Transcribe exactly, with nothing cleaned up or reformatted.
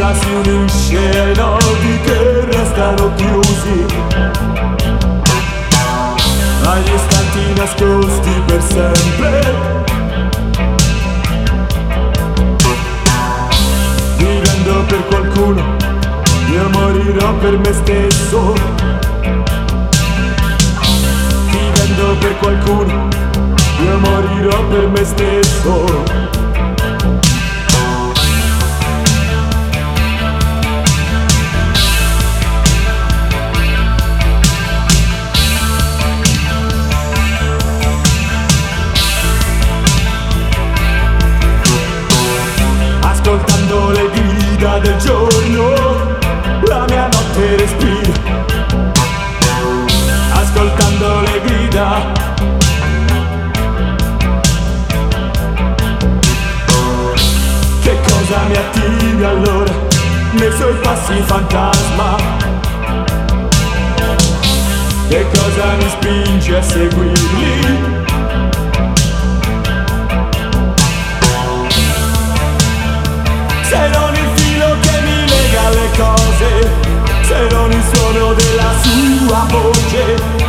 terra si unisce ai nodi che restano chiusi, agli istanti nascosti per sempre. Vivendo per qualcuno, io morirò per me stesso. Vivendo per qualcuno, io morirò per me stesso. Ascoltando le grida del giorno, la mia notte respira. Ascoltando le grida, che cosa mi attiri allora nei suoi passi fantasma? Che cosa mi spinge a seguirli? Se non il filo che mi lega alle cose, se non il suono della sua voce,